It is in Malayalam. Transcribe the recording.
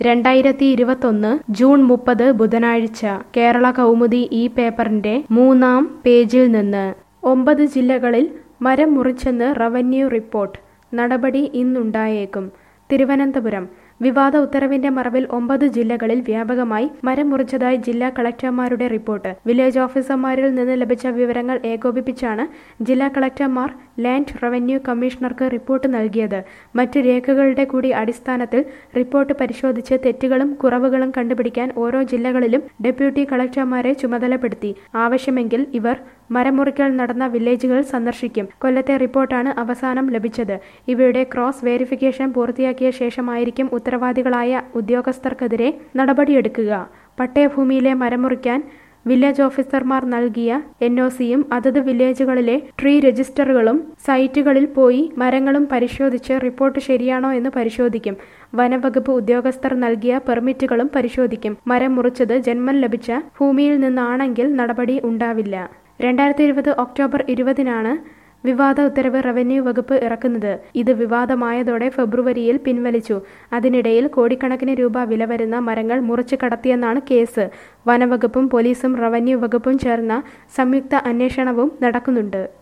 2021 ജൂൺ 30 ബുധനാഴ്ച കേരള കൗമുദി ഈ പേപ്പറിന്റെ 3-ാം പേജിൽ നിന്ന് 9 ജില്ലകളിൽ മരം മുറിച്ചെന്ന് റവന്യൂ റിപ്പോർട്ട്. നടപടി ഇന്നുണ്ടായേക്കും. തിരുവനന്തപുരം വിവാദ ഉത്തരവിന്റെ മറവിൽ 9 ജില്ലകളിൽ വ്യാപകമായി മരം മുറിച്ചതായി ജില്ലാ കളക്ടർമാരുടെ റിപ്പോർട്ട്. വില്ലേജ് ഓഫീസർമാരിൽ നിന്ന് ലഭിച്ച വിവരങ്ങൾ ഏകോപിപ്പിച്ചാണ് ജില്ലാ കളക്ടർമാർ ലാൻഡ് റവന്യൂ കമ്മീഷണർക്ക് റിപ്പോർട്ട് നൽകിയത്. മറ്റ് രേഖകളുടെ കൂടി അടിസ്ഥാനത്തിൽ റിപ്പോർട്ട് പരിശോധിച്ച് തെറ്റുകളും കുറവുകളും കണ്ടുപിടിക്കാൻ ഓരോ ജില്ലകളിലും ഡെപ്യൂട്ടി കളക്ടർമാരെ ചുമതലപ്പെടുത്തി. ആവശ്യമെങ്കിൽ ഇവർ മരം മുറിക്കൽ നടന്ന വില്ലേജുകൾ സന്ദർശിക്കും. കൊല്ലത്തെ റിപ്പോർട്ടാണ് അവസാനം ലഭിച്ചത്. ഇവയുടെ ക്രോസ് വെരിഫിക്കേഷൻ പൂർത്തിയാക്കിയ ശേഷമായിരിക്കും ഉത്തരവാദികളായ ഉദ്യോഗസ്ഥർക്കെതിരെ നടപടിയെടുക്കുക. പട്ടയഭൂമിയിലെ മരം മുറിക്കാൻ വില്ലേജ് ഓഫീസർമാർ നൽകിയ NOCയും അതത് വില്ലേജുകളിലെ ട്രീ രജിസ്റ്ററുകളും സൈറ്റുകളിൽ പോയി മരങ്ങളും പരിശോധിച്ച് റിപ്പോർട്ട് ശരിയാണോ എന്ന് പരിശോധിക്കും. വനംവകുപ്പ് ഉദ്യോഗസ്ഥർ നൽകിയ പെർമിറ്റുകളും പരിശോധിക്കും. മരം മുറിച്ചത് ജന്മം ലഭിച്ച ഭൂമിയിൽ നിന്നാണെങ്കിൽ നടപടി ഉണ്ടാവില്ല. 2020 ഒക്ടോബർ 20-നാണ് വിവാദ ഉത്തരവ് റവന്യൂ വകുപ്പ് ഇറക്കുന്നത്. ഇത് വിവാദമായതോടെ ഫെബ്രുവരിയിൽ പിൻവലിച്ചു. അതിനിടയിൽ കോടിക്കണക്കിന് രൂപ വില വരുന്ന മരങ്ങൾ മുറിച്ചു കടത്തിയെന്നാണ് കേസ്. വനവകുപ്പും പോലീസും റവന്യൂ വകുപ്പും ചേർന്ന സംയുക്ത അന്വേഷണവും നടക്കുന്നുണ്ട്.